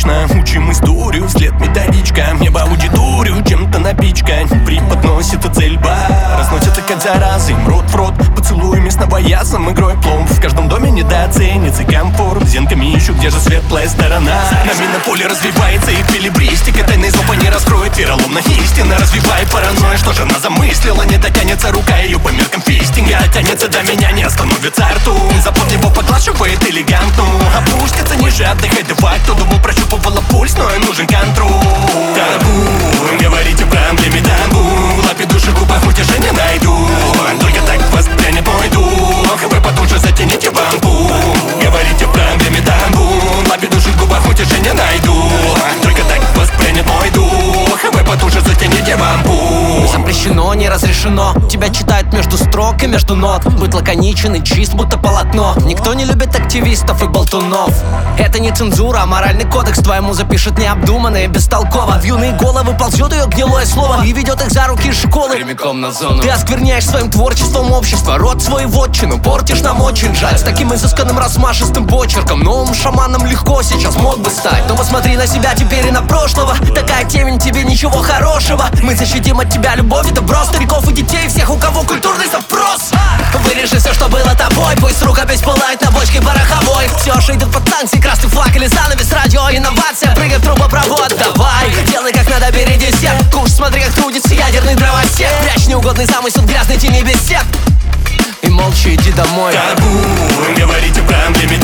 логично. Учим историю, вслед методичка. Небо аудиторию чем-то напичкать. Преподносит и цель бар. Разносится как зараза, им рот в рот. Поцелуями с новоязом, игрой пломб. В каждом доме недооценится комфорт. Зенками ищу, где же светлая сторона. На минополе развивается эквилибристика. Тайны злоба не раскроет, вероломно истина. Развивай паранойя, что же она замыслила. Не дотянется рука ее по меркам фистинга. Тянется до меня, не остановится рту. Запомни его поглаживает элегантно. Опустится ниже, отдыхай де-факто. Думал, прощупывала пульс, но и нужен контроль. Табу, говорите про эмблеме табу. В лапе души губах утешения найду. Только так воспрянет мой дух. Вы потуже затяните бамбу. Говорите про эмблеме табу. В лапе души губах утешения найду. Только так воспрянет мой дух. Вы потуже затяните бамбу. Запрещено, не разрешено. Тебя читают между строк и между нот. Быть лаконичен и чист, будто полотно. Никто не любит активистов и болтунов. Это не цензура, а моральный кодекс. Твоему запишет необдуманно и бестолково. В юные головы ползет ее гнилое слово и ведет их за руки из школы прямиком на зону. Ты оскверняешь своим творчеством общество. Род свой вотчину портишь, нам очень жаль. С таким изысканным размашистым почерком. Новым шаманом легко сейчас мог бы стать. Но посмотри на себя теперь и на прошлого. Такая темень, тебе ничего хорошего. Мы защитим от тебя любовь и добро. Стариков и детей, всех, у кого культурный запрос. Вырежи все, что было тобой. Пусть рукопись пылает на бочке пороховой. Все же идет под санкции, красный флаг или занавес. Радио, инновация, прыгай в трубопровод. Давай, делай как надо, бери десерт. Куш, смотри, как трудится ядерный дровосек. Прячь неугодный замысел в грязной тени без сет. И молча иди домой. Табу, говорите про эмблеме